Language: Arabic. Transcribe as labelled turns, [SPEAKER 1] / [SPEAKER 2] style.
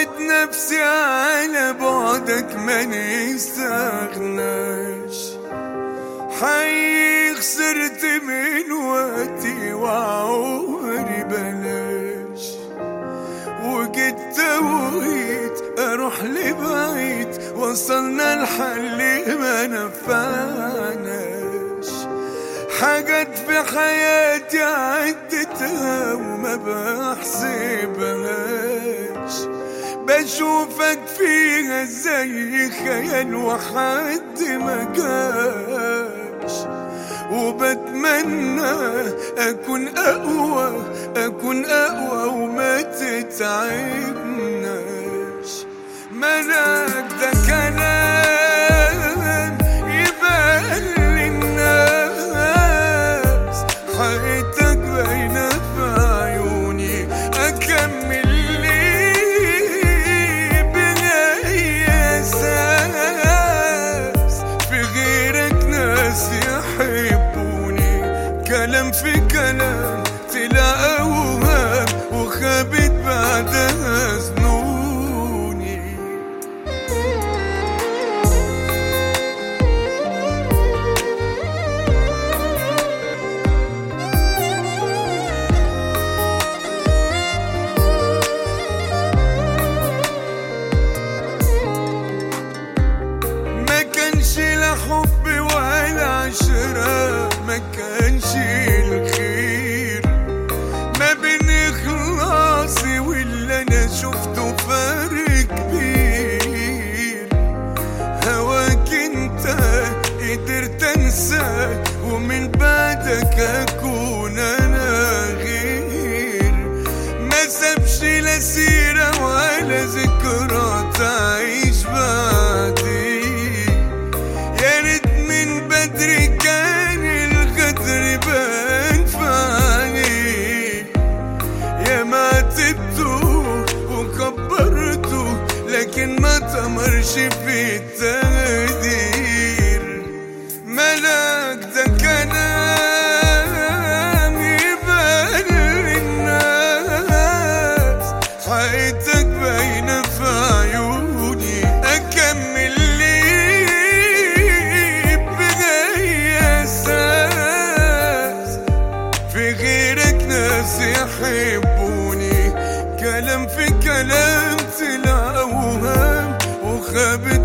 [SPEAKER 1] وعود نفسي على بعدك ما نستغناش. حقيقي خسرت من وقتي وعمري بلاش، وجيت توقيت اروح لبعيد وصلنا لحل ما نفعناش. حاجات في حياتي عدتها وما بحسبهاش، بشوفك فيها زي خيال وحد ما جاش. وبتمنى أكون أقوى وما تتعبناش. ملاك ده كلام يبان للناس، حقيقتك باينة في عيوني. أكمل ليه بغير أساس؟ في غيرك ناس يحبوني، كلام في كلام طلع أوهام وخابت بعدها ظنوني. ما كانش لا حب ولا عشرة، ما كانش الخير ما بين إخلاصي واللي أنا شفته فرق كبير. هواك انت قدرت انساك ومن بعدك أكون أنا غير. ما سابش لا سيرة ولا ذكرى تعيش بعدي. يا ريت من بدري كان الغدر بان في عينيه. يا ما عاتبته وكبرته لكن ما تمرش في التقدير. ملاك ده كلام يبان للناس، حقيقتك باينة في عيوني. أكمل ليه بغير أساس؟ في غيرك ناس يحبوني، كلام في كلام طلع أوهام وخابت